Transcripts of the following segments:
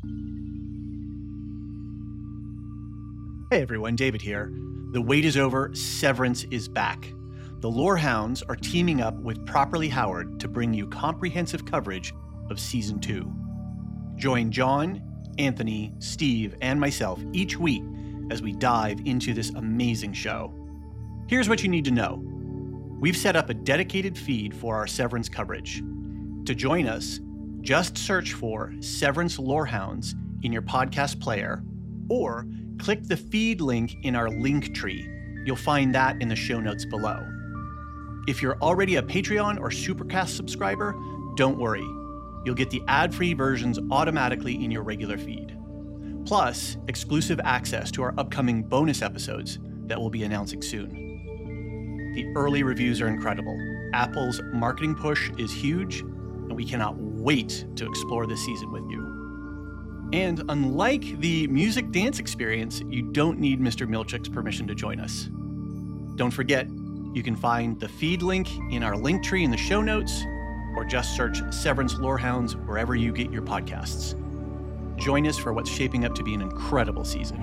Hey everyone, David here. The wait is over, Severance is back. The Lorehounds are teaming up with Properly Howard to bring you comprehensive coverage of Season 2. Join John, Anthony, Steve, and myself each week as we dive into this amazing show. Here's what you need to know. We've set up a dedicated feed for our Severance coverage. To join us, just search for Severance Lorehounds in your podcast player, or click the feed link in our link tree. You'll find that in the show notes below. If you're already a Patreon or Supercast subscriber, don't worry. You'll get the ad-free versions automatically in your regular feed. Plus, exclusive access to our upcoming bonus episodes that we'll be announcing soon. The early reviews are incredible. Apple's marketing push is huge, and we cannot wait to explore this season with you. And unlike the music dance experience, you don't need Mr. Milchick's permission to join us. Don't forget, you can find the feed link in our link tree in the show notes, or just search Severance Lorehounds wherever you get your podcasts. Join us for what's shaping up to be an incredible season.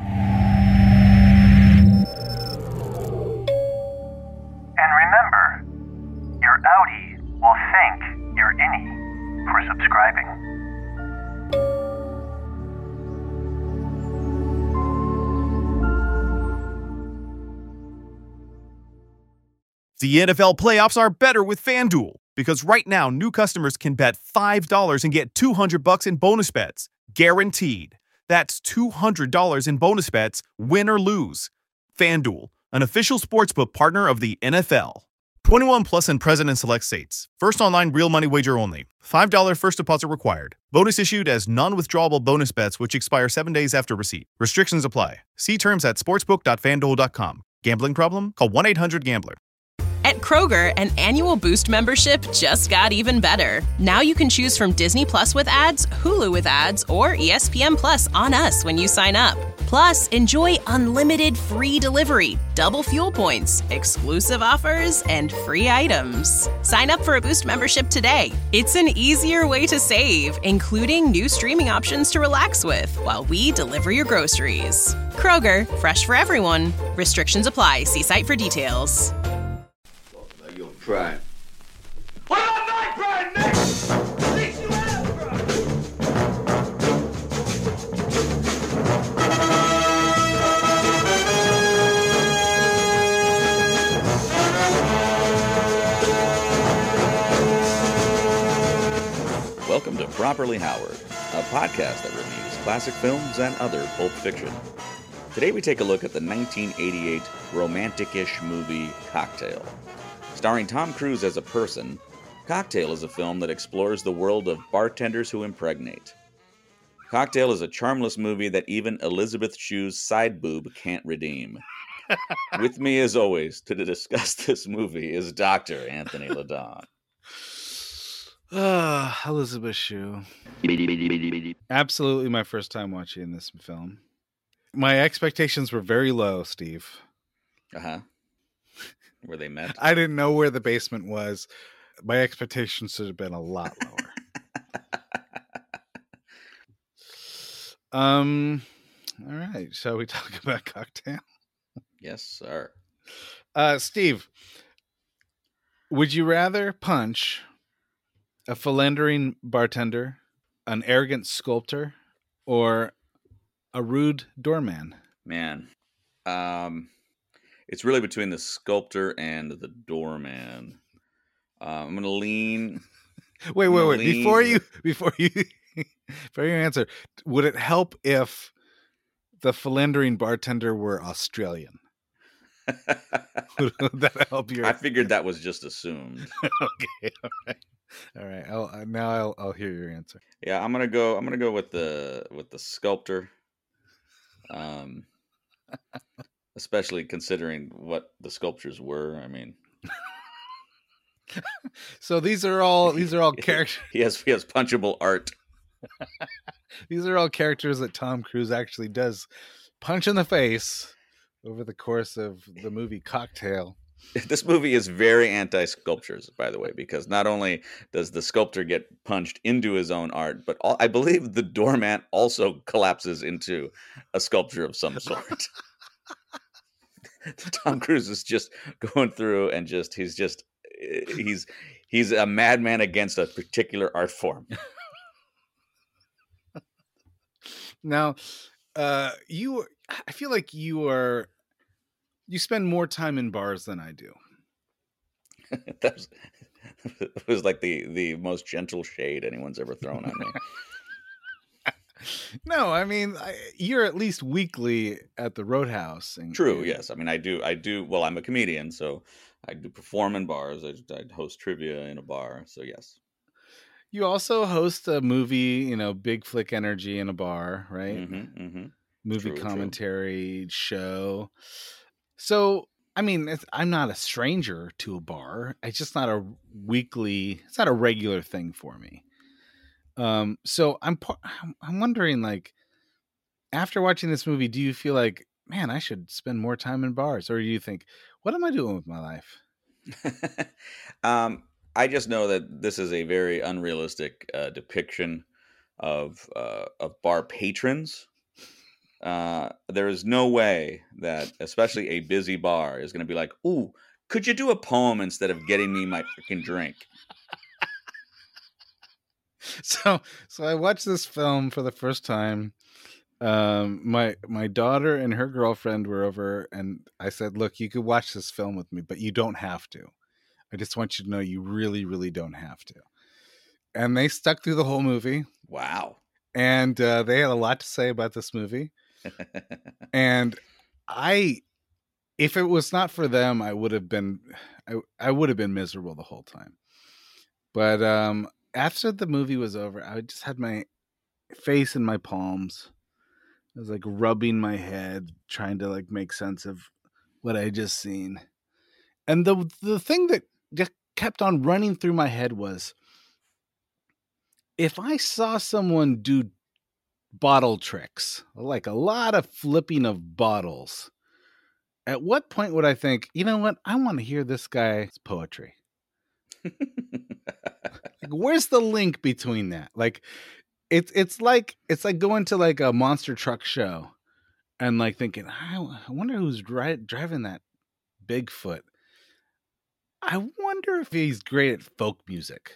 And remember, your outie will thank your innie for subscribing. The NFL playoffs are better with FanDuel, because right now new customers can bet $5 and get $200 in bonus bets, guaranteed. That's $200 in bonus bets, win or lose. FanDuel, an official sportsbook partner of the NFL. 21 plus and present in select states. First online real money wager only. $5 first deposit required. Bonus issued as non-withdrawable bonus bets which expire 7 days after receipt. Restrictions apply. See terms at sportsbook.fanduel.com. Gambling problem? Call 1-800-GAMBLER. At Kroger, an annual Boost membership just got even better. Now you can choose from Disney Plus with ads, Hulu with ads, or ESPN Plus on us when you sign up. Plus, enjoy unlimited free delivery, double fuel points, exclusive offers, and free items. Sign up for a Boost membership today. It's an easier way to save, including new streaming options to relax with while we deliver your groceries. Kroger, fresh for everyone. Restrictions apply. See site for details. Pride. What about my pride, Nick? At least you have pride. Welcome to Properly Howard, a podcast that reviews classic films and other pulp fiction. Today we take a look at the 1988 romantic-ish movie Cocktail. Starring Tom Cruise as a person, Cocktail is a film that explores the world of bartenders who impregnate. Cocktail is a charmless movie that even Elizabeth Shue's side boob can't redeem. With me, as always, to discuss this movie is Dr. Anthony LaDon. Elizabeth Shue. Absolutely my first time watching this film. My expectations were very low, Steve. Uh-huh. Were they met? I didn't know where the basement was. My expectations should have been a lot lower. All right. Shall we talk about Cocktail? Yes, sir. Steve, would you rather punch a philandering bartender, an arrogant sculptor, or a rude doorman? Man. It's really between the sculptor and the doorman. I'm going to lean. Wait. Before you answer, would it help if the philandering bartender were Australian? Would that help you? I figured that was just assumed. Okay. All right. I'll hear your answer. Yeah, I'm gonna go with the sculptor. Especially considering what the sculptures were. I mean, so these are all characters. He has punchable art. These are all characters that Tom Cruise actually does punch in the face over the course of the movie Cocktail. This movie is very anti-sculptures, by the way, because not only does the sculptor get punched into his own art, but I believe the doormat also collapses into a sculpture of some sort. Tom Cruise is just going through and he's a madman against a particular art form. Now, I feel like you spend more time in bars than I do. That was like the most gentle shade anyone's ever thrown on me. No, I mean, you're at least weekly at the Roadhouse. True, yes. I mean, I do. Well, I'm a comedian, so I do perform in bars. I host trivia in a bar, so yes. You also host a movie, Big Flick Energy in a bar, right? Mm-hmm, mm-hmm. Movie commentary show. So, I mean, I'm not a stranger to a bar. It's just not it's not a regular thing for me. So I'm wondering, like, after watching this movie, do you feel like, man, I should spend more time in bars? Or do you think, what am I doing with my life? I just know that this is a very unrealistic depiction of bar patrons. There is no way that, especially a busy bar, is going to be like, "Ooh, could you do a poem instead of getting me my freaking drink?" So I watched this film for the first time. My daughter and her girlfriend were over, and I said, "Look, you could watch this film with me, but you don't have to. I just want you to know you really, really don't have to." And they stuck through the whole movie. Wow. And they had a lot to say about this movie. And if it was not for them, I would have been miserable the whole time. But after the movie was over, I just had my face in my palms. I was like rubbing my head, trying to like make sense of what I had just seen. And the thing that just kept on running through my head was, if I saw someone do bottle tricks, like a lot of flipping of bottles, at what point would I think, you know what, I want to hear this guy's poetry? Like, where's the link between that? Like, it's like going to like a monster truck show and like thinking, I wonder who's driving that Bigfoot. I wonder if he's great at folk music.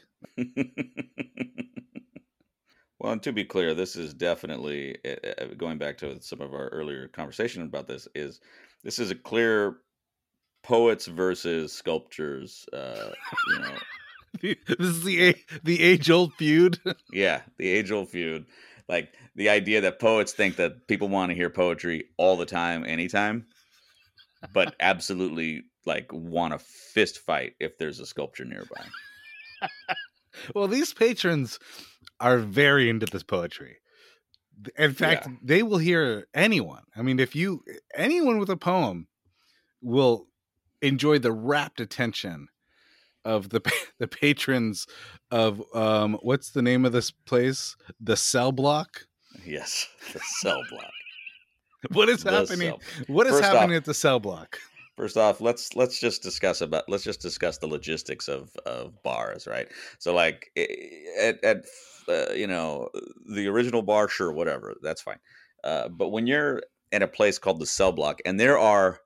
Well, and to be clear, this is definitely, going back to some of our earlier conversation about this is a clear poets versus sculptors. This is the age-old feud. Yeah, the age-old feud. Like the idea that poets think that people want to hear poetry all the time, anytime, but absolutely like want a fist fight if there's a sculpture nearby. Well, these patrons are very into this poetry. In fact, they will hear anyone. I mean, anyone with a poem will enjoy the rapt attention of the patrons of what's the name of this place? The Cell Block. Yes, the Cell Block. What is happening? What is happening at the Cell Block? First off, let's just discuss the logistics of bars, right? So like at the original bar, sure, whatever, that's fine. But when you're at a place called the Cell Block, and there are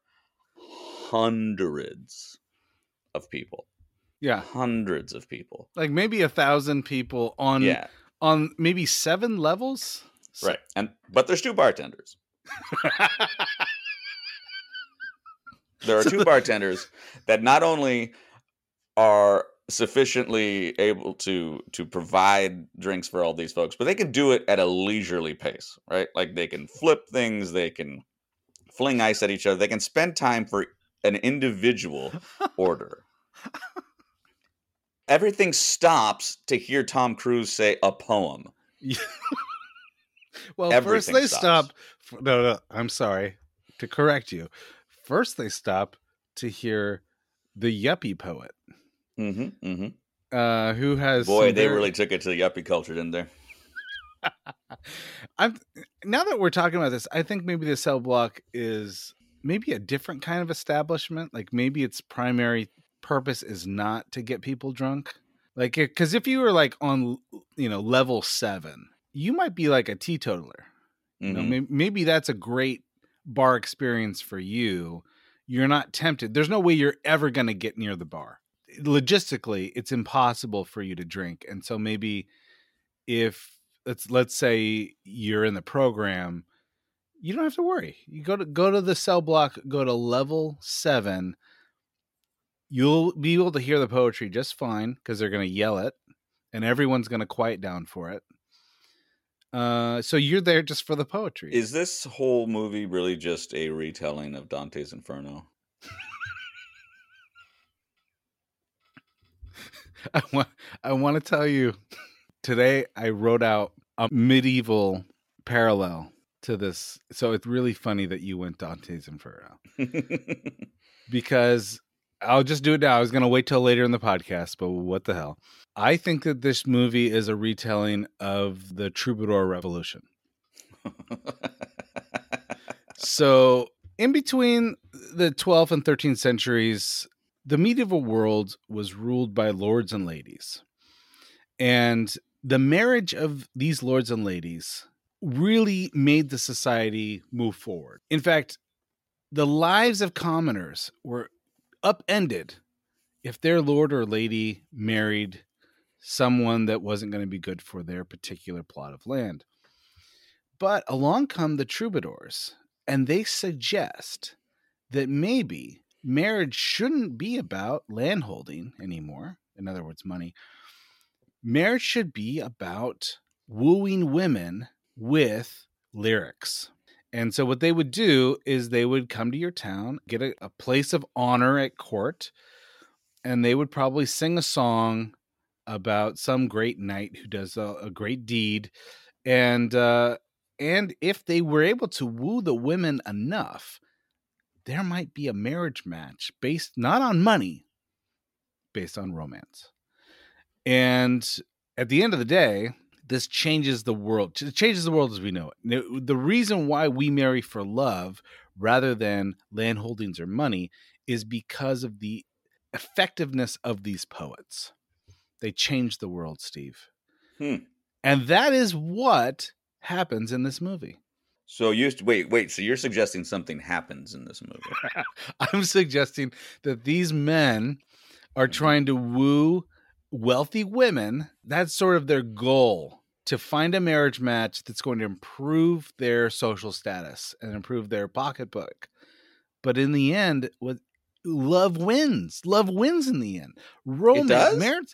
hundreds of people, hundreds of people, like maybe 1,000 people on maybe 7 levels, right? But there's 2 bartenders. There are 2 bartenders that not only are sufficiently able to provide drinks for all these folks, but they can do it at a leisurely pace, right? Like they can flip things, they can fling ice at each other, they can spend time for an individual order. Everything stops to hear Tom Cruise say a poem. Well, everything first they stop. No, I'm sorry to correct you. First, they stop to hear the yuppie poet, who has they really took it to the yuppie culture, didn't they? Now that we're talking about this, I think maybe the Cell Block is maybe a different kind of establishment. Like maybe its primary purpose is not to get people drunk. Like, because if you were like on, level 7, you might be like a teetotaler. Maybe that's a great bar experience for you. You're not tempted. There's no way you're ever going to get near the bar. Logistically, it's impossible for you to drink. And so maybe if let's say you're in the program, you don't have to worry. You go to the cell block, go to level 7. You'll be able to hear the poetry just fine because they're going to yell it, and everyone's going to quiet down for it. So you're there just for the poetry. Is this whole movie really just a retelling of Dante's Inferno? I want to tell you, today I wrote out a medieval parallel to this. So it's really funny that you went Dante's Inferno. Because I'll just do it now. I was going to wait till later in the podcast, but what the hell? I think that this movie is a retelling of the Troubadour Revolution. So in between the 12th and 13th centuries, the medieval world was ruled by lords and ladies. And the marriage of these lords and ladies really made the society move forward. In fact, the lives of commoners were upended if their lord or lady married someone that wasn't going to be good for their particular plot of land. But along come the troubadours, and they suggest that maybe marriage shouldn't be about landholding anymore. In other words, money. Marriage should be about wooing women with lyrics. And so what they would do is they would come to your town, get a place of honor at court, and they would probably sing a song about some great knight who does a great deed. And if they were able to woo the women enough, there might be a marriage match based not on money, based on romance. And at the end of the day, this changes the world. It changes the world as we know it. The reason why we marry for love rather than landholdings or money is because of the effectiveness of these poets. They changed the world, Steve. And that is what happens in this movie. So wait. So you're suggesting something happens in this movie? I'm suggesting that these men are trying to woo wealthy women. That's sort of their goal, to find a marriage match that's going to improve their social status and improve their pocketbook. But in the end, love wins. Love wins in the end. Romance,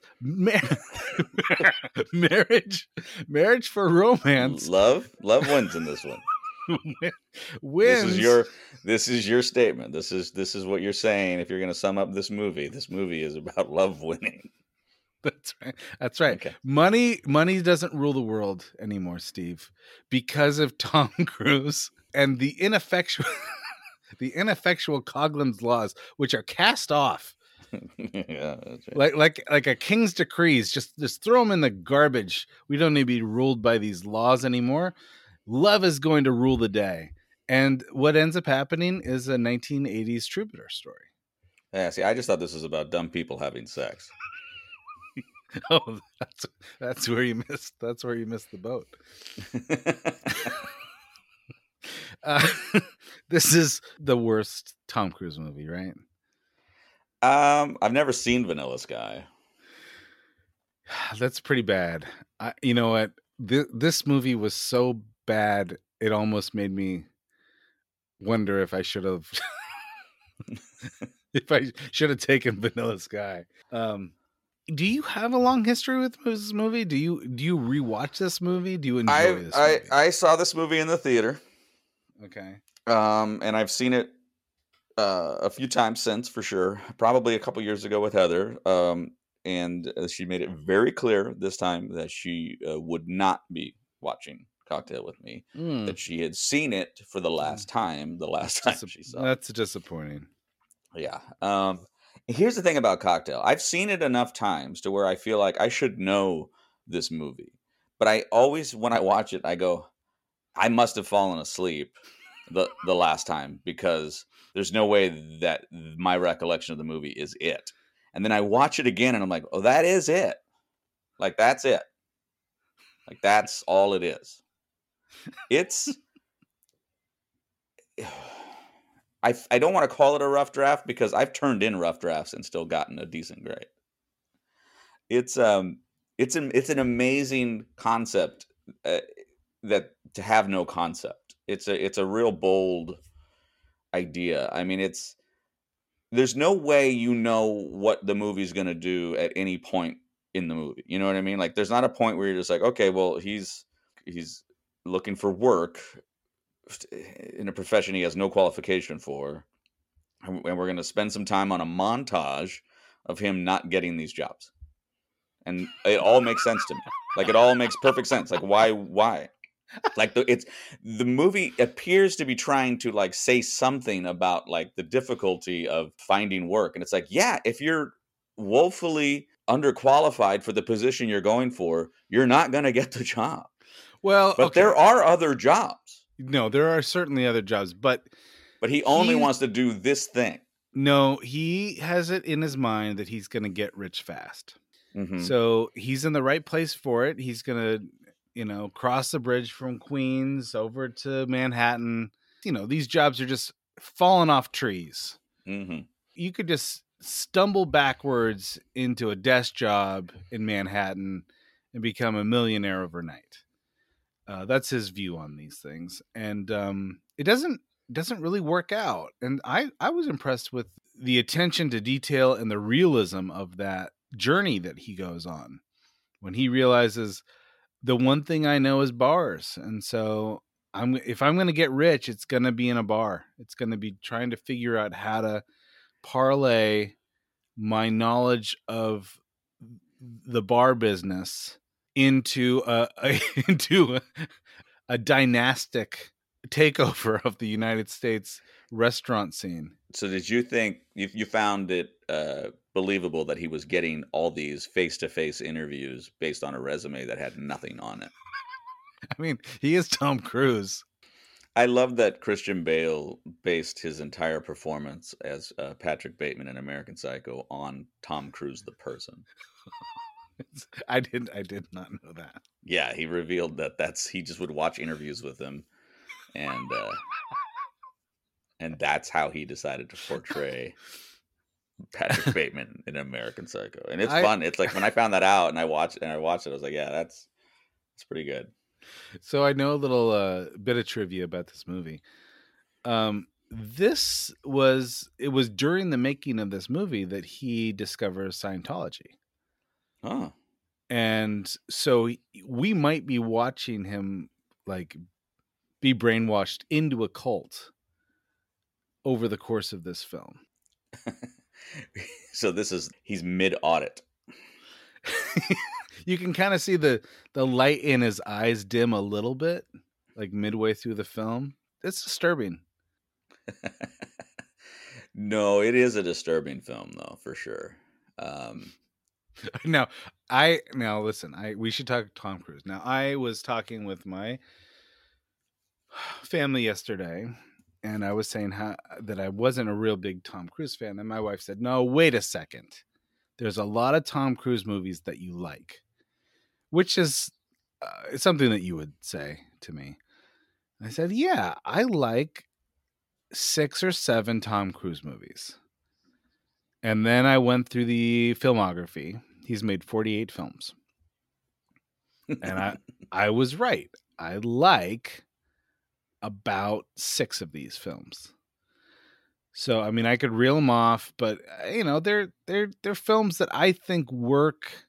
marriage for romance. Love wins in this one. Wins. This is your statement. This is what you're saying. If you're going to sum up this movie is about love winning. That's right. Okay. Money doesn't rule the world anymore, Steve, because of Tom Cruise and the ineffectual Coughlin's laws, which are cast off. Yeah, that's right. Like a king's decrees. Just throw them in the garbage. We don't need to be ruled by these laws anymore. Love is going to rule the day. And what ends up happening is a 1980s troubadour story. Yeah, see, I just thought this was about dumb people having sex. Oh, that's where you missed. That's where you missed the boat. This is the worst Tom Cruise movie, right? I've never seen Vanilla Sky. That's pretty bad. You know what? This movie was so bad, it almost made me wonder if I should have taken Vanilla Sky. Do you have a long history with this movie? Do you rewatch this movie? Do you enjoy this movie? I saw this movie in the theater. Okay. And I've seen it a few times since, for sure. Probably a couple years ago with Heather. And she made it very clear this time that she would not be watching Cocktail with me. That she had seen it for the last time. She saw it. That's disappointing. Yeah. Here's the thing about Cocktail. I've seen it enough times to where I feel like I should know this movie. But I always, when I watch it, I go, I must have fallen asleep the last time, because there's no way that my recollection of the movie is it. And then I watch it again and I'm like, oh, that is it. Like, that's it. Like, that's all it is. It's I don't want to call it a rough draft, because I've turned in rough drafts and still gotten a decent grade. It's an amazing concept, that to have no concept. It's a real bold idea. I mean, there's no way you know what the movie's going to do at any point in the movie. You know what I mean? Like, there's not a point where you're just like, okay, well, he's looking for work in a profession he has no qualification for, and we're going to spend some time on a montage of him not getting these jobs, and it all makes sense to me. Like, it all makes perfect sense. Like, why? Like, the movie appears to be trying to, like, say something about, like, the difficulty of finding work, and it's like, yeah, if you're woefully underqualified for the position you're going for, you're not going to get the job. Well, but okay. there are other jobs. No, there are certainly other jobs, but he only wants to do this thing. No, he has it in his mind that he's going to get rich fast. Mm-hmm. So he's in the right place for it. He's going to, cross the bridge from Queens over to Manhattan. These jobs are just falling off trees. Mm-hmm. You could just stumble backwards into a desk job in Manhattan and become a millionaire overnight. That's his view on these things, and it doesn't really work out. And I was impressed with the attention to detail and the realism of that journey that he goes on when he realizes the one thing I know is bars, and so if I'm going to get rich, it's going to be in a bar. It's going to be trying to figure out how to parlay my knowledge of the bar business into a dynastic takeover of the United States restaurant scene. So did you think you found it believable that he was getting all these face-to-face interviews based on a resume that had nothing on it? I mean, he is Tom Cruise. I love that Christian Bale based his entire performance as Patrick Bateman in American Psycho on Tom Cruise the person. I did not know that. Yeah, he revealed he just would watch interviews with him, and that's how he decided to portray Patrick Bateman in American Psycho. And it's fun. It's like, when I found that out and I watched it, I was like, yeah, that's pretty good. So I know a little bit of trivia about this movie. It was during the making of this movie that he discovers Scientology. Oh. And so we might be watching him, like, be brainwashed into a cult over the course of this film. So he's mid-audit. You can kind of see the light in his eyes dim a little bit, like midway through the film. It's disturbing. No, it is a disturbing film, though, for sure. Now listen, we should talk Tom Cruise. Now, I was talking with my family yesterday, and I was saying that I wasn't a real big Tom Cruise fan, and my wife said, "No, wait a second. There's a lot of Tom Cruise movies that you like," which is something that you would say to me. I said, "Yeah, I like 6 or 7 Tom Cruise movies." And then I went through the filmography. He's made 48 films. And I was right. I like about 6 of these films. So, I mean, I could reel them off, but they're films that I think work.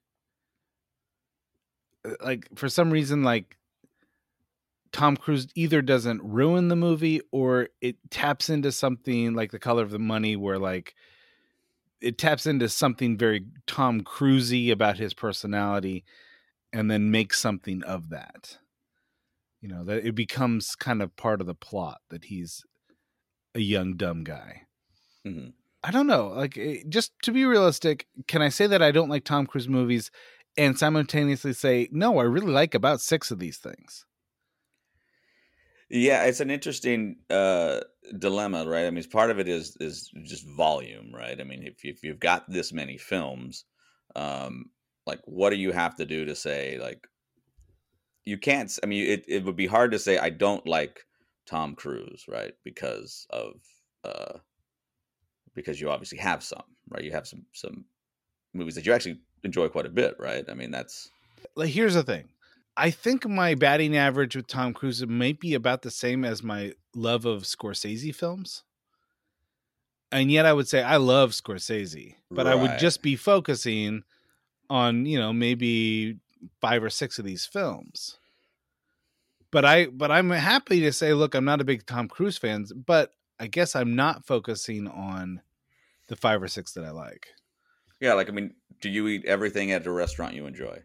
Like, for some reason, like, Tom Cruise either doesn't ruin the movie, or it taps into something like The Color of the Money, where, like, it taps into something very Tom Cruise-y about his personality, and then makes something of that. That it becomes kind of part of the plot that he's a young, dumb guy. Mm-hmm. I don't know. Like, just to be realistic, can I say that I don't like Tom Cruise movies and simultaneously say, no, I really like about 6 of these things? Yeah, it's an interesting dilemma, right? I mean, part of it is just volume, right? I mean, if you've got this many films, um, like what do you have to do to say like you can't? I mean, it would be hard to say I don't like Tom Cruise, right? Uh, because you obviously have some, right? You have some movies that you actually enjoy quite a bit, right? I mean, that's Like, here's the thing. I think my batting average with Tom Cruise might be about the same as my love of Scorsese films. And yet I would say I love Scorsese, but I would right. just be focusing on, maybe 5 or 6 of these films. But I'm happy to say, look, I'm not a big Tom Cruise fan, but I guess I'm not focusing on the 5 or 6 that I like. Yeah, like I mean, do you eat everything at a restaurant you enjoy?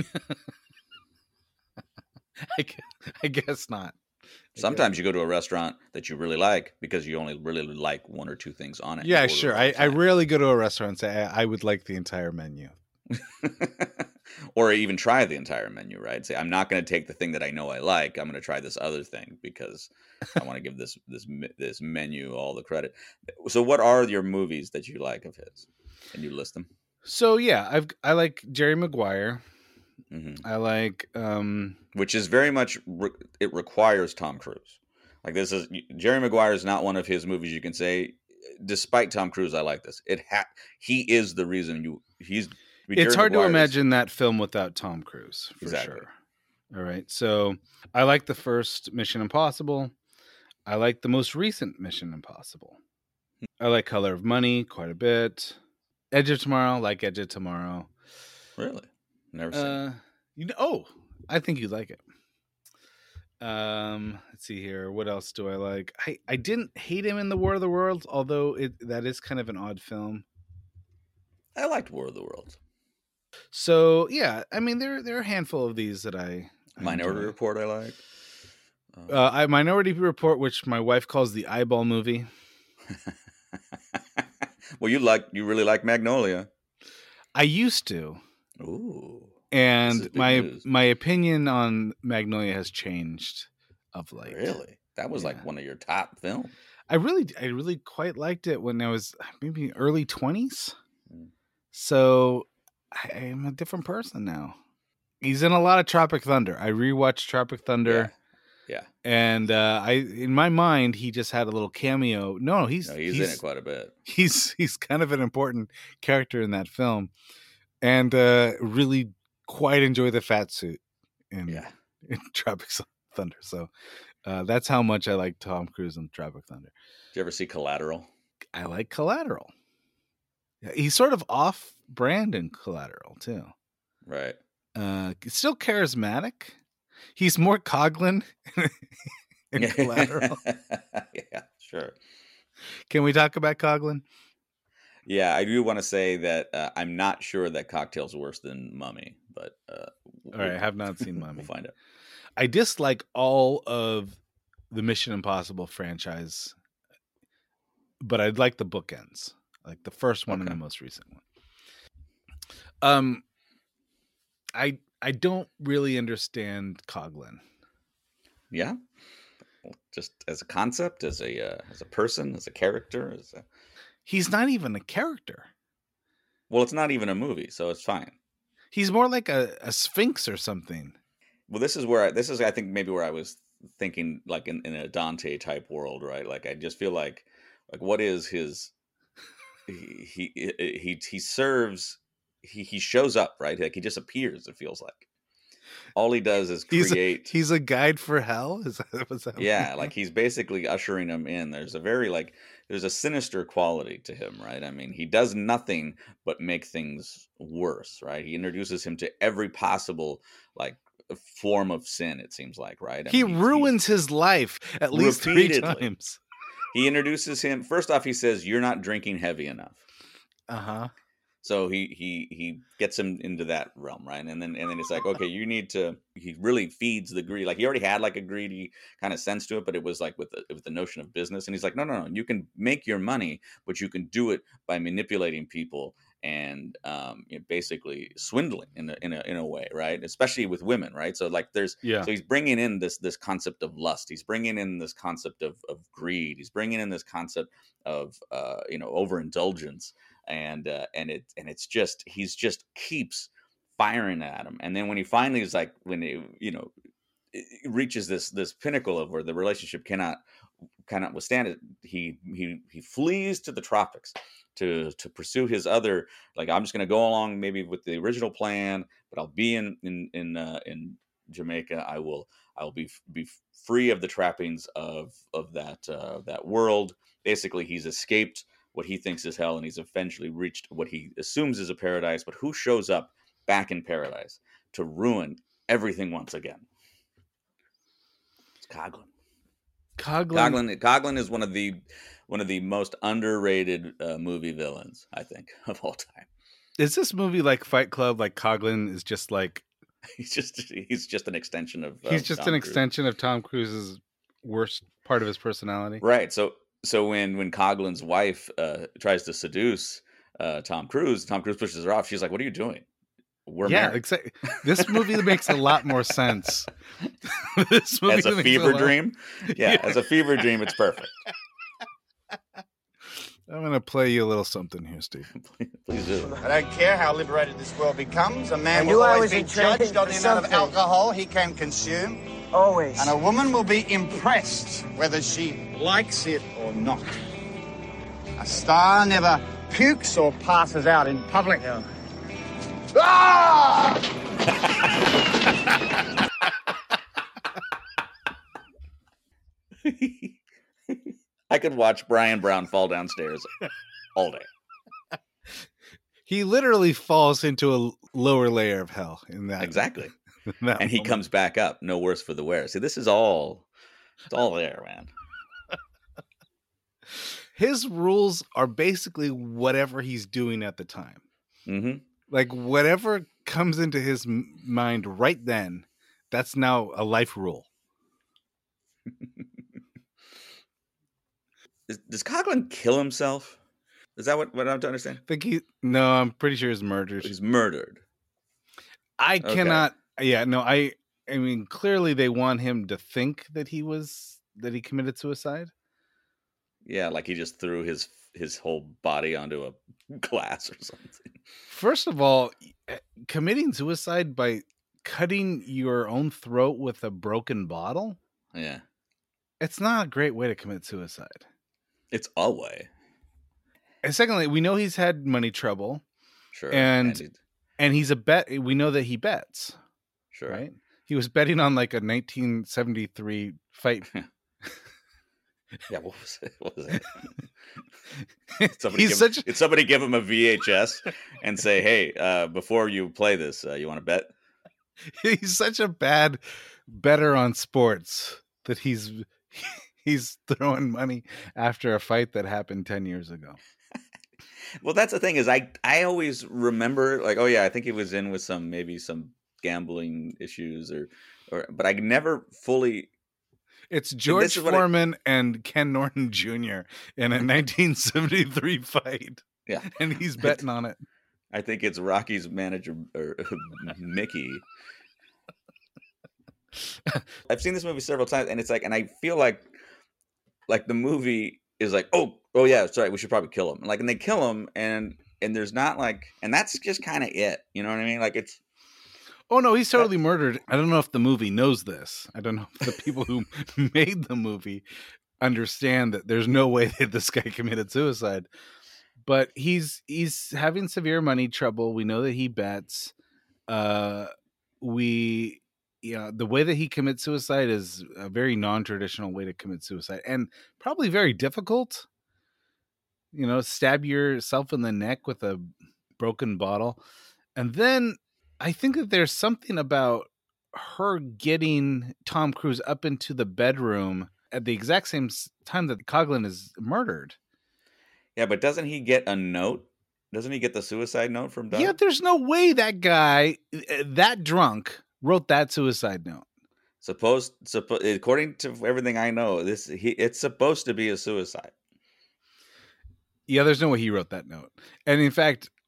I guess not. Sometimes you go to a restaurant that you really like because you only really like one or two things on it. Yeah, sure. I rarely go to a restaurant and say I would like the entire menu. Or even try the entire menu, right? Say, I'm not going to take the thing that I know I like. I'm going to try this other thing because I want to give this menu all the credit. So, what are your movies that you like of his? Can you list them? So yeah, I like Jerry Maguire. Mm-hmm. I like which is very much it requires Tom Cruise. Like this is Jerry Maguire is not one of his movies you can say, despite Tom Cruise, I like this. He is the reason he's. It's hard to imagine that film without Tom Cruise, for sure. All right. So I like the first Mission Impossible. I like the most recent Mission Impossible. I like Color of Money quite a bit. Edge of Tomorrow, like Edge of Tomorrow. Really? Never seen it. I think you'd like it. Let's see here. What else do I like? I didn't hate him in The War of the Worlds, although that is kind of an odd film. I liked War of the Worlds. So yeah, I mean there are a handful of these that I Minority enjoy. Report I like. Minority Report, which my wife calls the eyeball movie. Well, you really like Magnolia. I used to. Ooh. And my opinion on Magnolia has changed of late. Really? That was like one of your top films. I really quite liked it when I was maybe early 20s. So I'm a different person now. He's in a lot of Tropic Thunder. I rewatched Tropic Thunder. Yeah. And in my mind, he just had a little cameo. No, he's in it quite a bit. He's kind of an important character in that film. And really quite enjoy the fat suit in Tropic Thunder. So that's how much I like Tom Cruise in Tropic Thunder. Did you ever see Collateral? I like Collateral. He's sort of off-brand in Collateral too. Right. Still charismatic. He's more Coughlin in Collateral. Yeah, sure. Can we talk about Coughlin? Yeah, I do want to say that I'm not sure that Cocktail's worse than Mummy, but all right, I have not seen Mummy. We'll find out. I dislike all of the Mission Impossible franchise, but I like the bookends, like the first one and the most recent one. I don't really understand Coughlin. Yeah, just as a concept, as a person, as a character, He's not even a character. Well, it's not even a movie, so it's fine. He's more like a sphinx or something. Well, this is I think maybe where I was thinking like in a Dante type world, right? Like I just feel like what is his he serves he shows up, right? Like he just appears, it feels like. All he does is create. He's a guide for hell. Is that what's that? Yeah, like he's basically ushering him in. There's a sinister quality to him, right? I mean, he does nothing but make things worse, right? He introduces him to every possible like form of sin. It seems like, right? He ruins his life at least 3 times. He introduces him. First off, he says, "You're not drinking heavy enough." So he gets him into that realm, right? And then it's like, okay, you need to. He really feeds the greed. Like he already had like a greedy kind of sense to it, but it was like with the notion of business. And he's like, no, you can make your money, but you can do it by manipulating people basically swindling in a way, right? Especially with women, right? So like so he's bringing in this concept of lust. He's bringing in this concept of greed. He's bringing in this concept of overindulgence, and it's just he's just keeps firing at him. And then when he finally is like, when it reaches this pinnacle of where the relationship cannot withstand it, he flees to the tropics to pursue his other, like, I'm just going to go along maybe with the original plan, but I'll be in Jamaica. I will be free of the trappings of that world. Basically, he's escaped what he thinks is hell, and he's eventually reached what he assumes is a paradise. But who shows up back in paradise to ruin everything once again? It's Coughlin. Coughlin is one of the most underrated movie villains, I think, of all time. Is this movie like Fight Club? Like Coughlin is just like he's just an extension of extension of Tom Cruise's worst part of his personality, right? So when Coughlin's wife tries to seduce Tom Cruise pushes her off. She's like, "What are you doing? We're married." Exactly. This movie makes a lot more sense. This movie as a fever dream. Yeah, as a fever dream, it's perfect. I'm going to play you a little something here, Steve. Please do. I don't care how liberated this world becomes. A man will always be judged on the amount of alcohol he can consume. Always. And a woman will be impressed whether she likes it or not. A star never pukes or passes out in public. No. Ah! I could watch Brian Brown fall downstairs all day. He literally falls into a lower layer of hell in that. Exactly. And he comes back up, no worse for the wear. See, this is all there, man. His rules are basically whatever he's doing at the time. Mm-hmm. Like whatever comes into his mind right then, that's now a life rule. Does Coughlin kill himself? Is that what I'm to understand? I'm pretty sure he's murdered. He's murdered. I cannot. Yeah, no. I mean, clearly they want him to think that he committed suicide. Yeah, like he just threw his whole body onto a glass or something. First of all, committing suicide by cutting your own throat with a broken bottle. Yeah, it's not a great way to commit suicide. It's a way. And secondly, we know he's had money trouble. Sure. And he's a bet. We know that he bets. Sure. Right? He was betting on like a 1973 fight. Yeah, what was it? Somebody give him a VHS and say, "Hey, before you play this, you want to bet?" He's such a bad bettor on sports that he's throwing money after a fight that happened 10 years ago. Well, that's the thing is I always remember like, oh yeah, I think he was in with some gambling issues or but I never fully. It's George Foreman and Ken Norton Jr. in a 1973 fight. Yeah. And he's betting on it. I think it's Rocky's manager, or Mickey. I've seen this movie several times, and it's like, and I feel like the movie is like, oh yeah, sorry, we should probably kill him. Like, and they kill him, and there's not like, and that's just kind of it. You know what I mean? Like it's. Oh no, he's totally murdered. I don't know if the movie knows this. I don't know if the people who made the movie understand that there's no way that this guy committed suicide. But he's having severe money trouble. We know that he bets. The way that he commits suicide is a very non-traditional way to commit suicide, and probably very difficult. You know, stab yourself in the neck with a broken bottle, and then. I think that there's something about her getting Tom Cruise up into the bedroom at the exact same time that Coughlin is murdered. Yeah, but doesn't he get a note? Doesn't he get the suicide note from Doug? Yeah, there's no way that guy, that drunk, wrote that suicide note. According to everything I know, it's supposed to be a suicide. Yeah, there's no way he wrote that note. And in fact,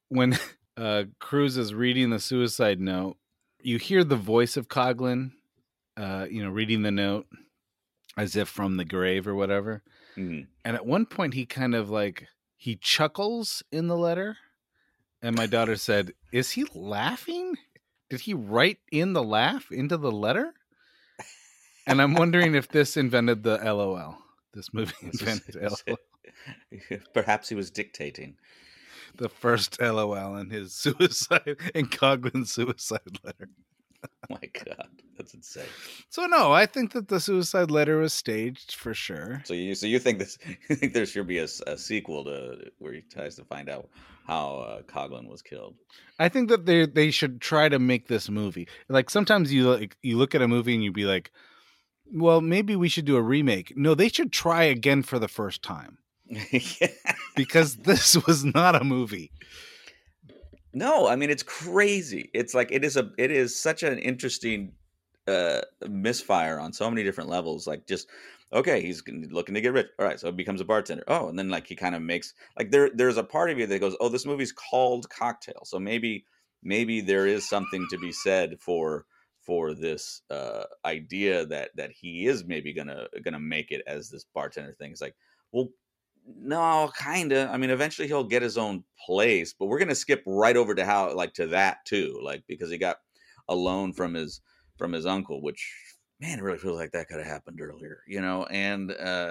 when Cruz is reading the suicide note, you hear the voice of Coughlin, reading the note as if from the grave or whatever. Mhm. And at one point he kind of he chuckles in the letter. And my daughter said, "Is he laughing? Did he write in the laugh into the letter?" And I'm wondering if this invented the LOL. This movie invented LOL. Perhaps he was dictating. The first LOL in his suicide, in Coughlin's suicide letter. Oh my God, that's insane. So no, I think that the suicide letter was staged for sure. So you think this? You think there should be a sequel to where he tries to find out how Coughlin was killed? I think that they should try to make this movie. Like sometimes you look at a movie and you'd be like, well, maybe we should do a remake. No, they should try again for the first time. Yeah. Because this was not a movie. No, I mean it's crazy. It's like it is such an interesting misfire on so many different levels. Like just okay, he's looking to get rich. All right, so he becomes a bartender. Oh, and then he kind of makes there's a part of you that goes, oh, this movie's called Cocktail, so maybe there is something to be said for this idea that he is maybe gonna make it as this bartender thing. It's like, well, no, kind of. I mean, eventually he'll get his own place, but we're gonna skip right over to how to that too, because he got a loan from his uncle, which man, it really feels like that could have happened earlier, and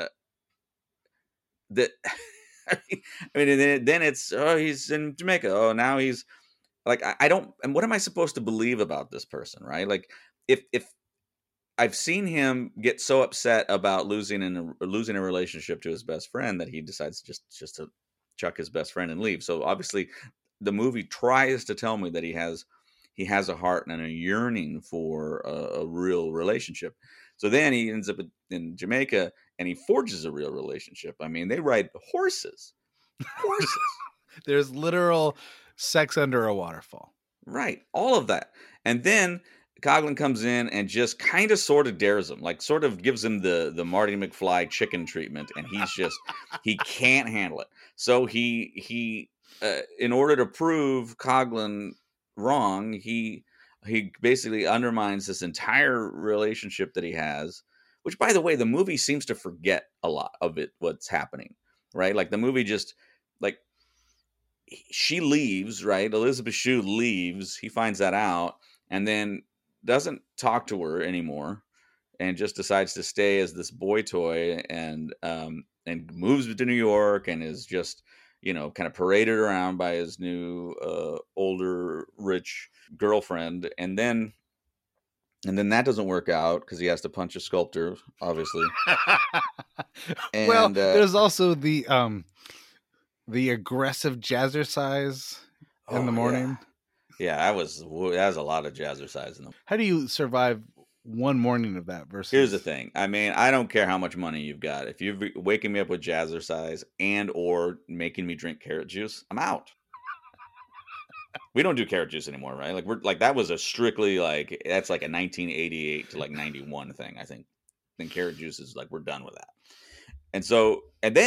that. I mean, and then it's he's in Jamaica. Oh, now he's I don't. And what am I supposed to believe about this person, right? Like if I've seen him get so upset about losing a relationship to his best friend that he decides just to chuck his best friend and leave. So obviously, the movie tries to tell me that he has a heart and a yearning for a real relationship. So then he ends up in Jamaica and he forges a real relationship. I mean, they ride horses. There's literal sex under a waterfall. Right, all of that, and then Coughlin comes in and just kind of sort of dares him, sort of gives him the Marty McFly chicken treatment, and he's just he can't handle it. So he in order to prove Coughlin wrong, he basically undermines this entire relationship that he has, which, by the way, the movie seems to forget a lot of it, what's happening, right? Like the movie just she leaves, right? Elizabeth Shue leaves. He finds that out and then doesn't talk to her anymore and just decides to stay as this boy toy and moves to New York and is just, kind of paraded around by his new older rich girlfriend. And then that doesn't work out because he has to punch a sculptor, obviously. And, well, there's also the aggressive jazzercise in the morning. Yeah, that was a lot of jazzercise in them. How do you survive one morning of that versus? Here's the thing. I mean, I don't care how much money you've got. If you're waking me up with jazzercise and or making me drink carrot juice, I'm out. We don't do carrot juice anymore, right? Like we're that was a strictly that's like a 1988 to 91 thing, I think. Then carrot juice is we're done with that. And so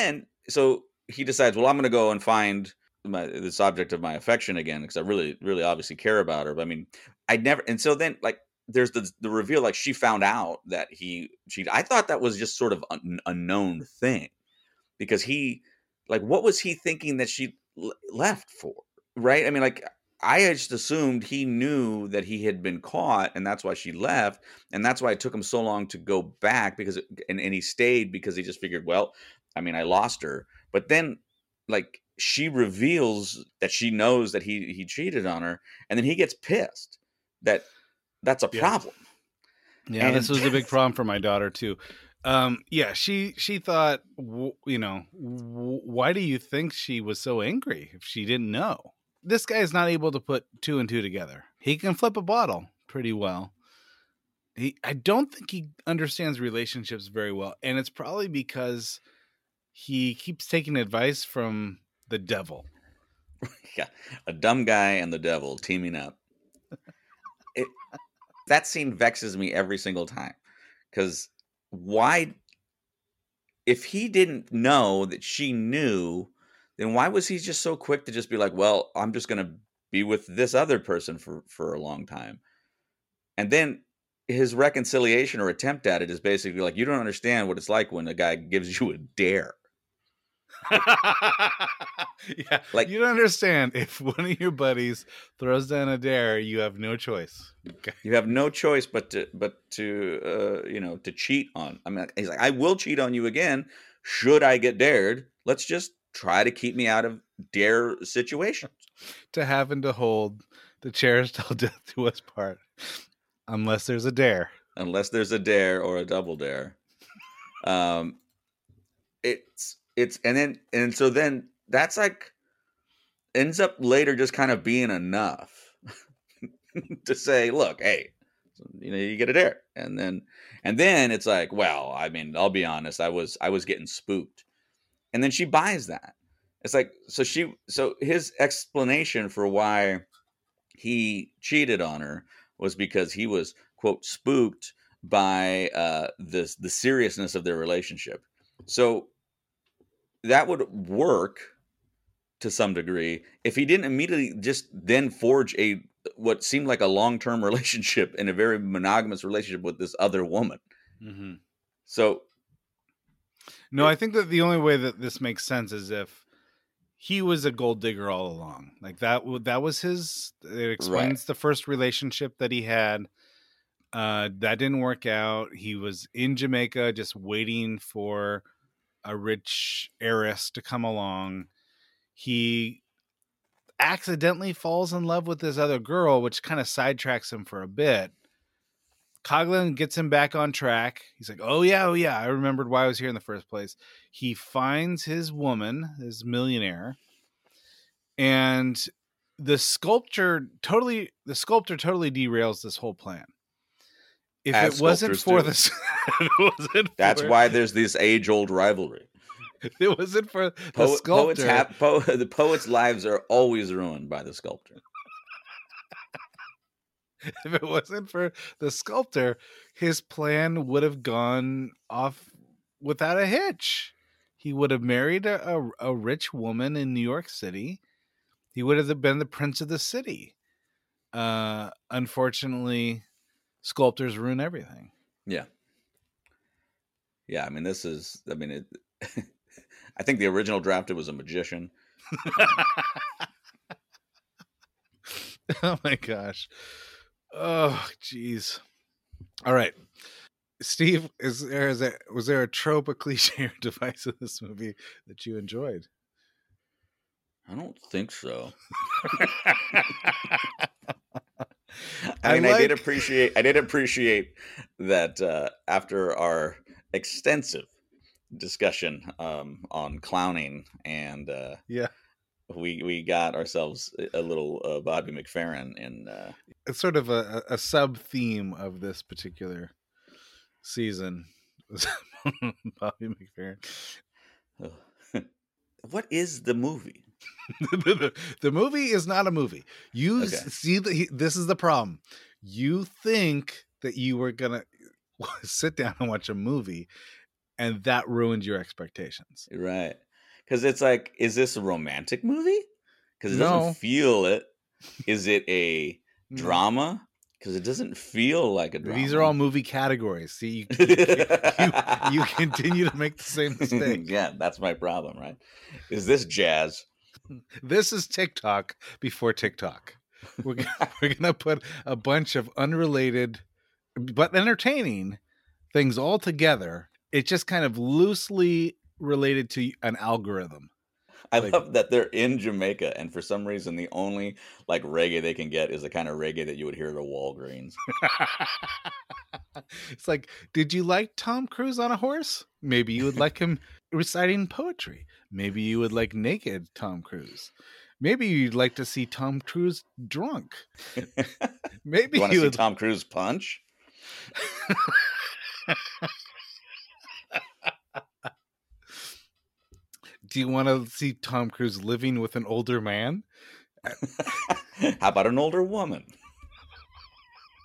he decides, well, I'm going to go and find this object of my affection again because I really, really obviously care about her. But I mean, I'd never. And so then, there's the reveal. She found out that he cheated. I thought that was just sort of a known thing because what was he thinking that she left for? Right? I mean, I just assumed he knew that he had been caught, and that's why she left, and that's why it took him so long to go back because and he stayed because he just figured, well, I mean, I lost her. But then, she reveals that she knows that he cheated on her, and then he gets pissed that that's a problem. Yeah, this was a big problem for my daughter too. She thought, why do you think she was so angry if she didn't know? This guy is not able to put two and two together. He can flip a bottle pretty well. I don't think he understands relationships very well, and it's probably because he keeps taking advice from the devil. Yeah, a dumb guy and the devil teaming up. That scene vexes me every single time. Because why? If he didn't know that she knew then why was he just so quick to just be like, well, I'm just going to be with this other person for a long time? And then his reconciliation or attempt at it is basically like, you don't understand what it's like when a guy gives you a dare. Yeah, like, you don't understand. If one of your buddies throws down a dare, you have no choice. Okay. You have no choice but to to cheat on. I mean, he's like, I will cheat on you again should I get dared. Let's just try to keep me out of dare situations. To having to hold the chairs till death do us part, unless there's a dare. Unless there's a dare or a double dare. So then that's like ends up later just kind of being enough to say, look, hey, you get a dare. And then it's like, well, I mean, I'll be honest, I was getting spooked. And then she buys that. It's like, so his explanation for why he cheated on her was because he was, quote, spooked by the seriousness of their relationship. So that would work to some degree if he didn't immediately just then forge what seemed like a long-term relationship and a very monogamous relationship with this other woman. Mm-hmm. So, no, I think that the only way that this makes sense is if he was a gold digger all along. Like that was his. It explains the first relationship that he had. That didn't work out. He was in Jamaica just waiting for a rich heiress to come along. He accidentally falls in love with this other girl, which kind of sidetracks him for a bit. Coughlin gets him back on track. He's like, oh yeah, I remembered why I was here in the first place. He finds his woman, his millionaire, and the sculptor totally derails this whole plan. If it wasn't for this, that's why there's this age-old rivalry. If it wasn't for the sculptor, the poets' lives are always ruined by the sculptor. If it wasn't for the sculptor, his plan would have gone off without a hitch. He would have married a rich woman in New York City. He would have been the prince of the city. Unfortunately, sculptors ruin everything. Yeah. I mean, I think the original drafter was a magician. Oh my gosh. Oh, geez. All right. Steve, was there a trope, a cliche, or device in this movie that you enjoyed? I don't think so. I did appreciate that after our extensive discussion on clowning and we got ourselves a little Bobby McFerrin in it's sort of a sub theme of this particular season. Bobby McFerrin. What is the movie? The movie is not a movie. See, this is the problem. You think that you were gonna sit down and watch a movie, and that ruined your expectations, right? Because it's like, is this a romantic movie? Because it doesn't feel it. Is it a drama? Because it doesn't feel like a drama. These are all movie categories. See, you continue to make the same mistake. Yeah, that's my problem, right? Is this jazz? This is TikTok before TikTok. We're gonna put a bunch of unrelated but entertaining things all together. It's just kind of loosely related to an algorithm. I love that they're in Jamaica, and for some reason, the only like reggae they can get is the kind of reggae that you would hear at a Walgreens. It's like, did you like Tom Cruise on a horse? Maybe you would like him reciting poetry. Maybe you would like naked Tom Cruise. Maybe you'd like to see Tom Cruise drunk. Maybe you would see Tom Cruise punch. Do you want to see Tom Cruise living with an older man? How about an older woman?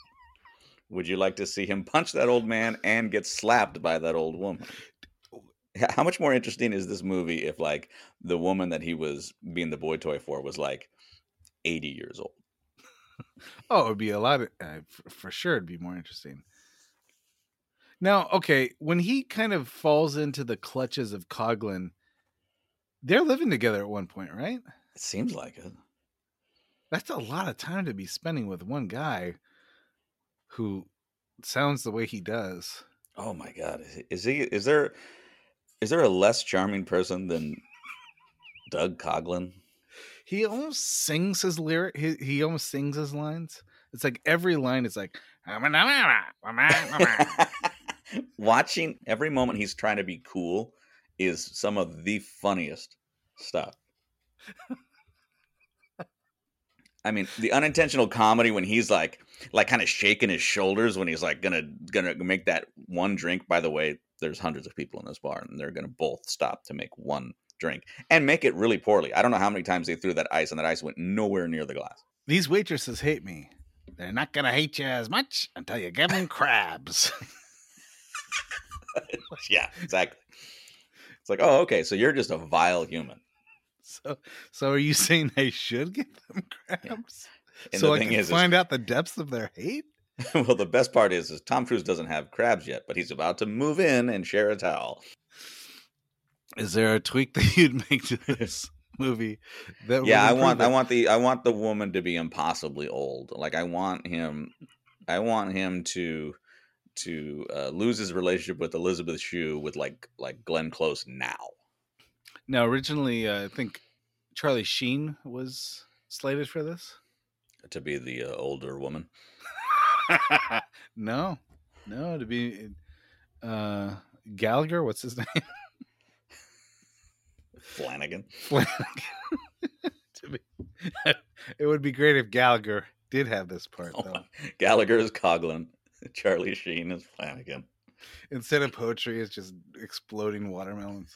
Would you like to see him punch that old man and get slapped by that old woman? How much more interesting is this movie if like the woman that he was being the boy toy for was like 80 years old? Oh, it would be a lot of, for sure. It'd be more interesting. Now, okay, when he kind of falls into the clutches of Coughlin, they're living together at one point, right? It seems like it. That's a lot of time to be spending with one guy who sounds the way he does. Oh my God. Is there a less charming person than Doug Coughlin? He almost sings his lyric. He almost sings his lines. It's like every line is like, watching every moment he's trying to be cool is some of the funniest stuff. I mean, the unintentional comedy when he's like kind of shaking his shoulders when he's like gonna make that one drink. By the way, there's hundreds of people in this bar, and they're gonna both stop to make one drink and make it really poorly. I don't know how many times they threw that ice, and that ice went nowhere near the glass. These waitresses hate me. They're not gonna hate you as much until you give them crabs. Yeah, exactly. It's like, oh, okay, so you're just a vile human. So are you saying I should give them crabs? And so the I thing can find out the depths of their hate? Well, the best part is Tom Cruise doesn't have crabs yet, but he's about to move in and share a towel. Is there a tweak that you'd make to this movie? That yeah, I want the woman to be impossibly old. Like I want him to lose his relationship with Elizabeth Shue with like Glenn Close now. Now, originally, I think Charlie Sheen was slated for this. To be the older woman. No, to be Gallagher. What's his name? Flanagan. It would be great if Gallagher did have this part, though. Gallagher is Coughlin. Charlie Sheen is Flanagan. Instead of poetry, it's just exploding watermelons.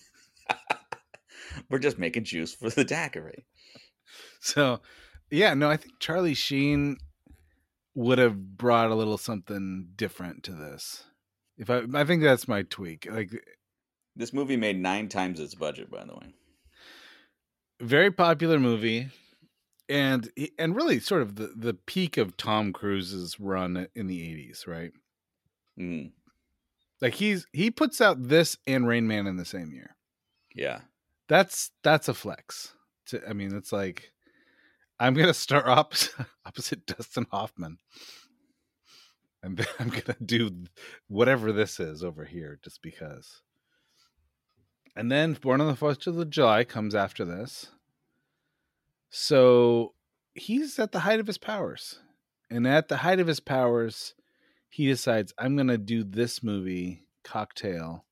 We're just making juice for the daiquiri. So, yeah, no, I think Charlie Sheen would have brought a little something different to this. I think that's my tweak. Like, this movie made 9 times its budget, by the way. Very popular movie, and really sort of the peak of Tom Cruise's run in the 80s, right? Mm. Like he puts out this and Rain Man in the same year. Yeah. That's a flex. It's like I'm gonna start opposite Dustin Hoffman, and then I'm gonna do whatever this is over here just because. And then Born on the 4th of July comes after this, so he's at the height of his powers, and at the height of his powers, he decides I'm gonna do this movie, Cocktail.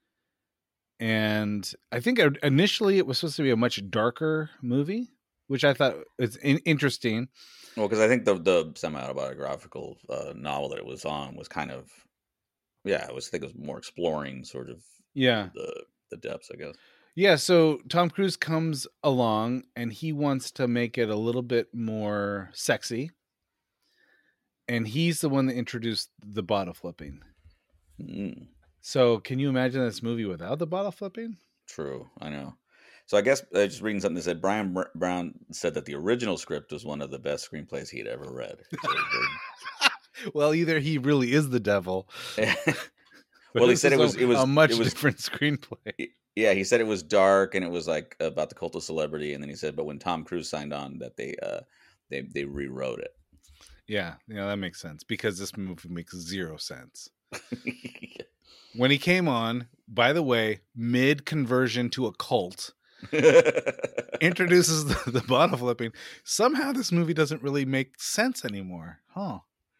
And I think initially it was supposed to be a much darker movie, which I thought was interesting. Well, because I think the semi-autobiographical novel that it was on was kind of, I think it was more exploring sort of the depths, I guess. Yeah, so Tom Cruise comes along and he wants to make it a little bit more sexy. And he's the one that introduced the bottle flipping. Mm. So can you imagine this movie without the bottle flipping? True, I know. So I guess just reading something that said Brian Brown said that the original script was one of the best screenplays he had ever read. So well, either he really is the devil. Well, he said it was a much different screenplay. Yeah, he said it was dark and it was like about the cult of celebrity, and then he said, but when Tom Cruise signed on, that they rewrote it. Yeah, that makes sense because this movie makes zero sense. When he came on, by the way, mid conversion to a cult, introduces the bottle flipping. Somehow this movie doesn't really make sense anymore. Huh.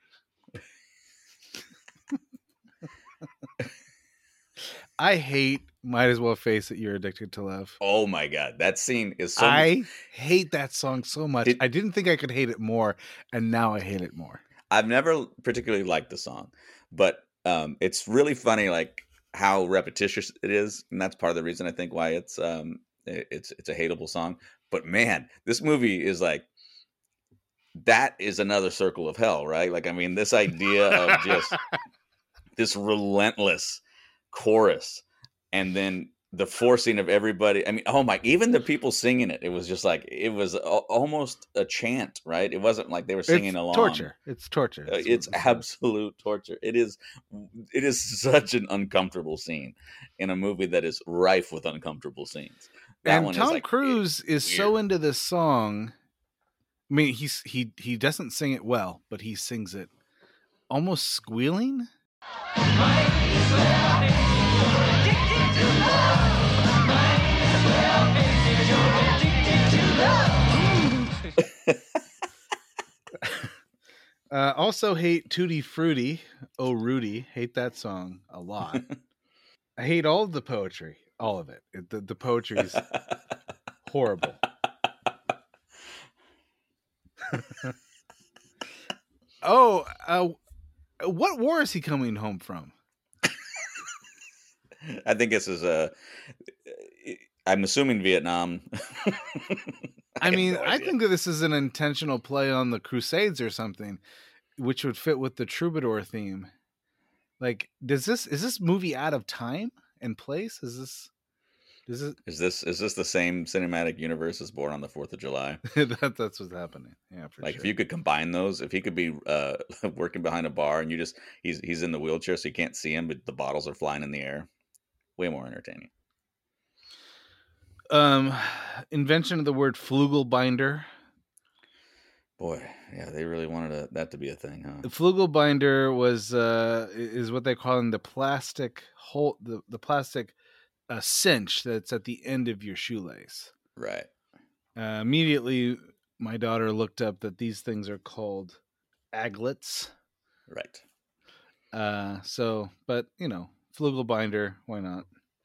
I hate Might As Well Face It You're Addicted to Love. Oh my God. That scene is so... I hate that song so much. I didn't think I could hate it more, and now I hate it more. I've never particularly liked the song, but it's really funny, like how repetitious it is, and that's part of the reason I think why it's a hateable song. But man, this movie is like, that is another circle of hell, right? Like, I mean, this idea of just this relentless chorus and then the forcing of everybody. I mean, oh my! Even the people singing it was just like it was almost a chant, right? It wasn't like they were singing along. Torture. It's torture. It's absolute torture. It is such an uncomfortable scene in a movie that is rife with uncomfortable scenes. And Tom Cruise is so into this song. I mean, he doesn't sing it well, but he sings it almost squealing. Also hate Tutti Frutti. Oh, Rudy. Hate that song a lot. I hate all of the poetry. All of it. The poetry is horrible. What war is he coming home from? I think this is I'm assuming Vietnam. I think that this is an intentional play on the Crusades or something, which would fit with the troubadour theme. Like, is this movie out of time and place? Is this the same cinematic universe as Born on the 4th of July? That's what's happening. Yeah, for like sure. If you could combine those, if he could be working behind a bar and he's in the wheelchair so you can't see him, but the bottles are flying in the air, way more entertaining. Invention of the word Flugelbinder. Boy, yeah, they really wanted that to be a thing, huh? The Flugelbinder is what they call in the plastic hole, the plastic cinch that's at the end of your shoelace. Right. Immediately, my daughter looked up that these things are called aglets. Right. But Flugelbinder, why not?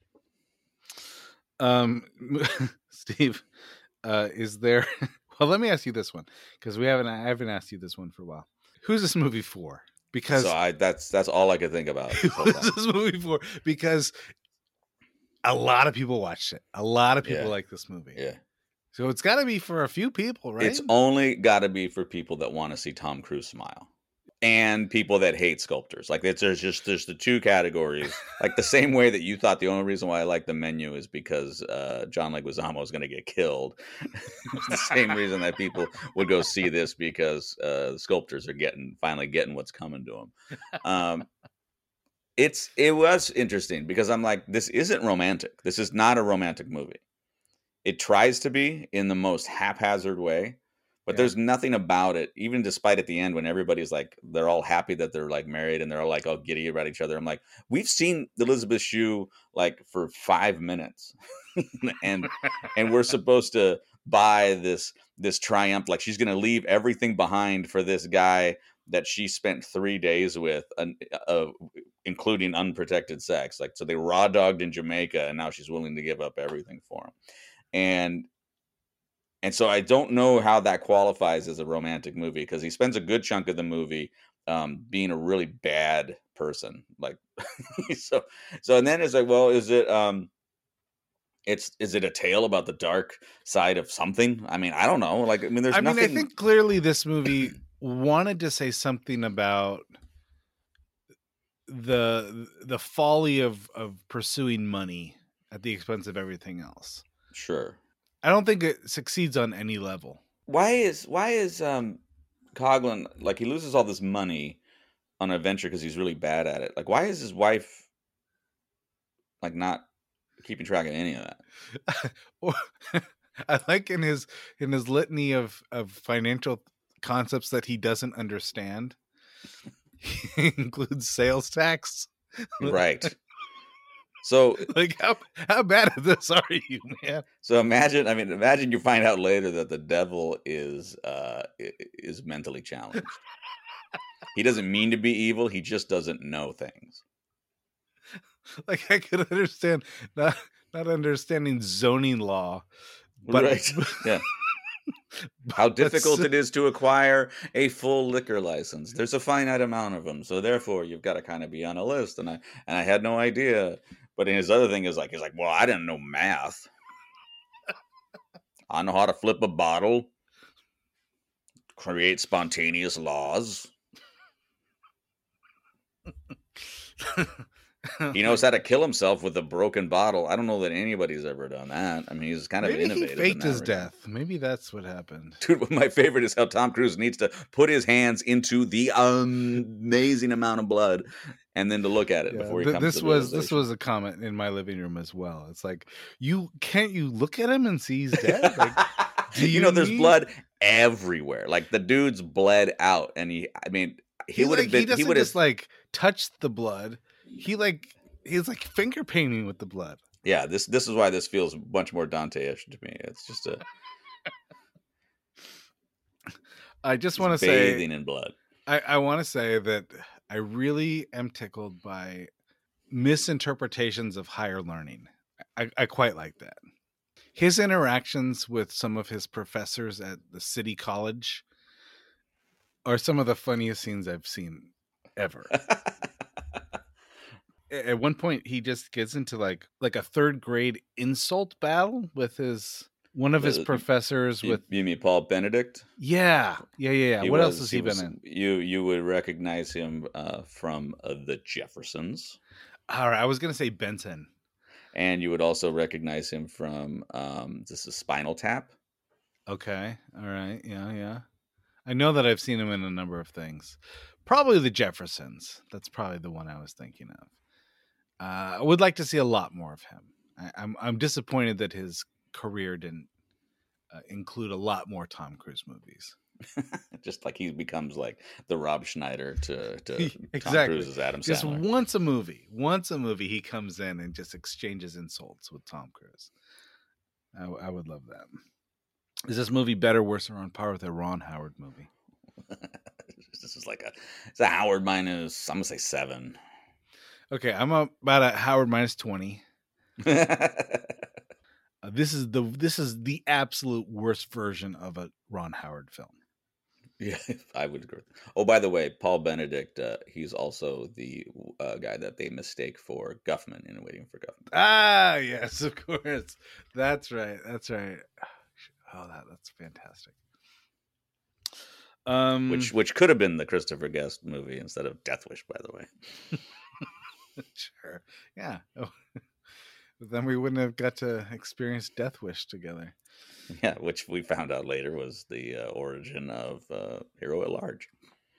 Steve, is there? Well, let me ask you this one because I haven't asked you this one for a while. Who's this movie for? Because that's all I could think about. Who's this movie for? Because a lot of people watched it. A lot of people like this movie. Yeah. So it's got to be for a few people, right? It's only got to be for people that want to see Tom Cruise smile. And people that hate sculptors. Like there's the two categories. Like the same way that you thought the only reason why I like The Menu is because John Leguizamo is going to get killed. It's the same reason that people would go see this because the sculptors are finally getting what's coming to them. It was interesting because I'm like, this isn't romantic. This is not a romantic movie. It tries to be in the most haphazard way. But there's nothing about it, even despite at the end when everybody's like, they're all happy that they're like married and they're all like all giddy about each other. I'm like, we've seen Elizabeth Shue like for 5 minutes, and we're supposed to buy this triumph, like she's going to leave everything behind for this guy that she spent 3 days with, including unprotected sex. Like, so they raw dogged in Jamaica, and now she's willing to give up everything for him, And so I don't know how that qualifies as a romantic movie because he spends a good chunk of the movie being a really bad person. Like, so and then it's like, well, is it is it a tale about the dark side of something? I mean, I don't know. Like, I mean, there's nothing. I think clearly this movie wanted to say something about the folly of pursuing money at the expense of everything else. Sure. I don't think it succeeds on any level. Why is Coughlin, like, he loses all this money on an adventure because he's really bad at it? Like, why is his wife like not keeping track of any of that? I like in his litany of financial concepts that he doesn't understand. He includes sales tax. Right. So, like, how bad at this are you, man? So imagine you find out later that the devil is mentally challenged. He doesn't mean to be evil. He just doesn't know things. Like, I could understand not understanding zoning law, but right. Yeah. How difficult it is to acquire a full liquor license. There's a finite amount of them, so therefore you've got to kind of be on a list. And I had no idea. But his other thing is like, he's like, well, I didn't know math. I know how to flip a bottle, create spontaneous laws. He knows how to kill himself with a broken bottle. I don't know that anybody's ever done that. I mean, he's kind of Maybe innovative. he faked his regard. death. Maybe that's what happened. Dude, my favorite is how Tom Cruise needs to put his hands into the amazing amount of blood and then to look at it before he comes to the realization. This was a comment in my living room as well. It's like, you look at him and see he's dead? Like, there's blood everywhere. Like the dude's bled out, and he would have been. He doesn't just like touch the blood. He's like finger painting with the blood. Yeah, this is why this feels much more Dante-ish to me. It's just I just want to say bathing in blood. I want to say that I really am tickled by misinterpretations of higher learning. I quite like that. His interactions with some of his professors at the city college are some of the funniest scenes I've seen ever. At one point, he just gets into like a third grade insult battle with one of his professors. You mean Paul Benedict? Yeah. What else has he been in? You would recognize him from The Jeffersons. All right, I was going to say Benson. And you would also recognize him from this is Spinal Tap. Okay. All right. Yeah. I know that I've seen him in a number of things. Probably The Jeffersons. That's probably the one I was thinking of. I would like to see a lot more of him. I'm disappointed that his career didn't include a lot more Tom Cruise movies. Just like he becomes like the Rob Schneider to exactly. Tom Cruise's Adam Sandler. Just once a movie, he comes in and just exchanges insults with Tom Cruise. I would love that. Is this movie better, worse, or on par with a Ron Howard movie? This is it's a Howard minus, I'm gonna say 7. Okay, I'm about a Howard minus 20. This is the absolute worst version of a Ron Howard film. Yeah, I would agree. Oh, by the way, Paul Benedict, he's also the guy that they mistake for Guffman in Waiting for Guffman. Ah, yes, of course. That's right. Oh, that's fantastic. Which could have been the Christopher Guest movie instead of Death Wish, by the way. Sure. Yeah. Oh. But then we wouldn't have got to experience Death Wish together. Yeah, which we found out later was the origin of Hero at Large.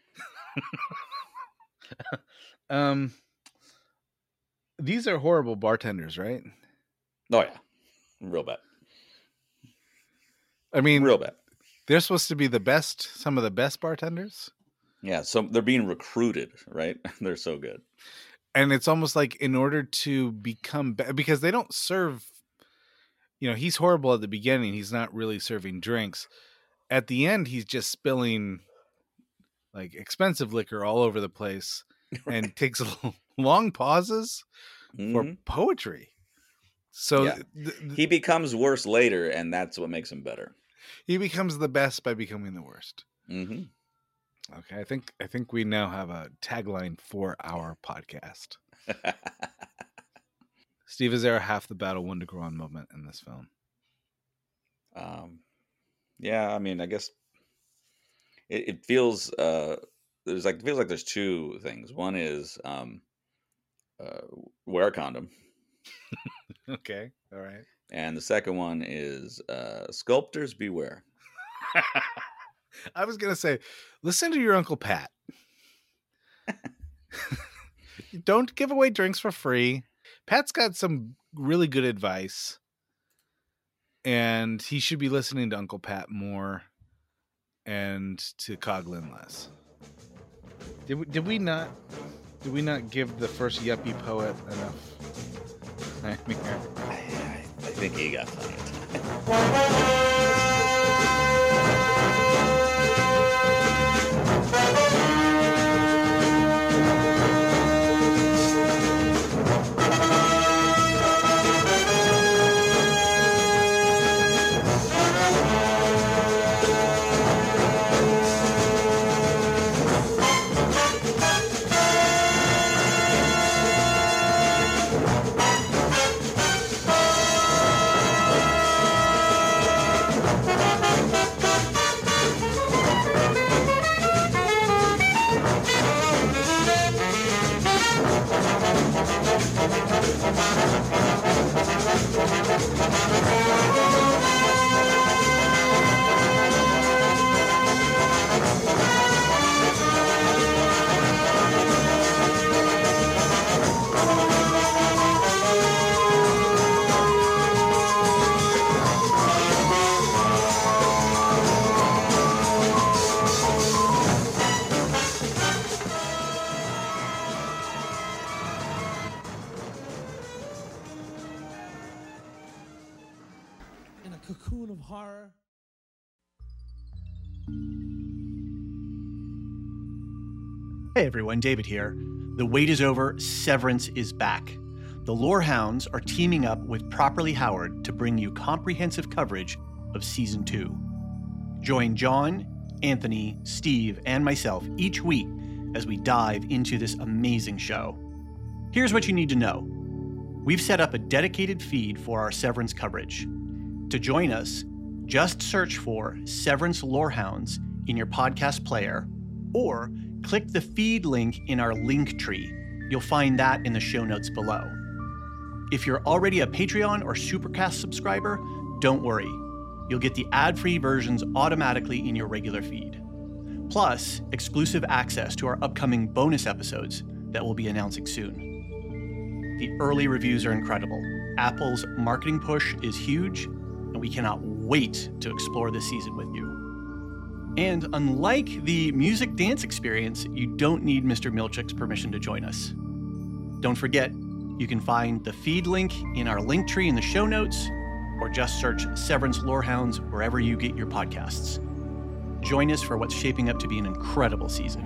These are horrible bartenders, right? Oh yeah, real bad. I mean, real bad. They're supposed to be some of the best bartenders. Yeah, so they're being recruited, right? They're so good. And it's almost like in order to become because they don't serve, he's horrible at the beginning. He's not really serving drinks. At the end, he's just spilling like expensive liquor all over the place and takes long pauses for poetry. So yeah. He becomes worse later, and that's what makes him better. He becomes the best by becoming the worst. Mm-hmm. Okay, I think we now have a tagline for our podcast. Steve, is there a half the battle one to grow on moment in this film? Yeah, I mean, I guess it feels there's two things. One is wear a condom. Okay, all right. And the second one is sculptors beware. I was going to say, listen to your Uncle Pat. Don't give away drinks for free. Pat's got some really good advice. And he should be listening to Uncle Pat more and to Coughlin less. Did we not give the first yuppie poet enough time here? I think he got plenty of time. In a cocoon of horror. Hey everyone, David here. The wait is over, Severance is back. The Lorehounds are teaming up with Properly Howard to bring you comprehensive coverage of Season 2. Join John, Anthony, Steve, and myself each week as we dive into this amazing show. Here's what you need to know. We've set up a dedicated feed for our Severance coverage. To join us, just search for Severance Lorehounds in your podcast player, or click the feed link in our link tree. You'll find that in the show notes below. If you're already a Patreon or Supercast subscriber, don't worry. You'll get the ad-free versions automatically in your regular feed. Plus, exclusive access to our upcoming bonus episodes that we'll be announcing soon. The early reviews are incredible. Apple's marketing push is huge, and we cannot wait to explore this season with you. And unlike the music dance experience, you don't need Mr. Milchick's permission to join us. Don't forget, you can find the feed link in our link tree in the show notes, or just search Severance Lorehounds wherever you get your podcasts. Join us for what's shaping up to be an incredible season.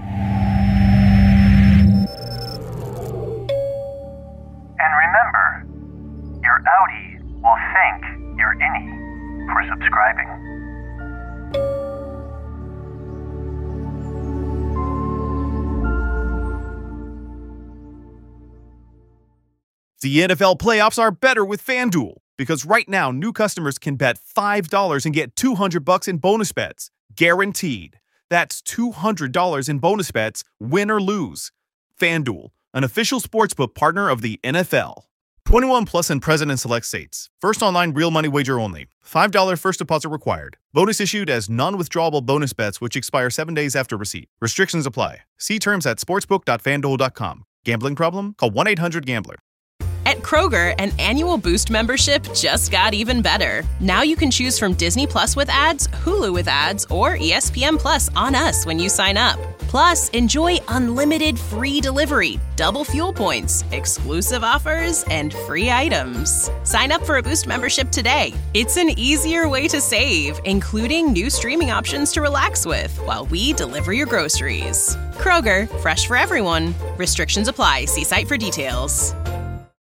And remember, your outie will thank your innie for subscribing. The NFL playoffs are better with FanDuel, because right now new customers can bet $5 and get $200 in bonus bets, guaranteed. That's $200 in bonus bets, win or lose. FanDuel, an official sportsbook partner of the NFL. 21 plus and present in select states. First online real money wager only. $5 first deposit required. Bonus issued as non-withdrawable bonus bets which expire 7 days after receipt. Restrictions apply. See terms at sportsbook.fanduel.com. Gambling problem? Call 1-800-GAMBLER. At Kroger, an annual Boost membership just got even better. Now you can choose from Disney Plus with ads, Hulu with ads, or ESPN Plus on us when you sign up. Plus, enjoy unlimited free delivery, double fuel points, exclusive offers, and free items. Sign up for a Boost membership today. It's an easier way to save, including new streaming options to relax with while we deliver your groceries. Kroger, fresh for everyone. Restrictions apply. See site for details.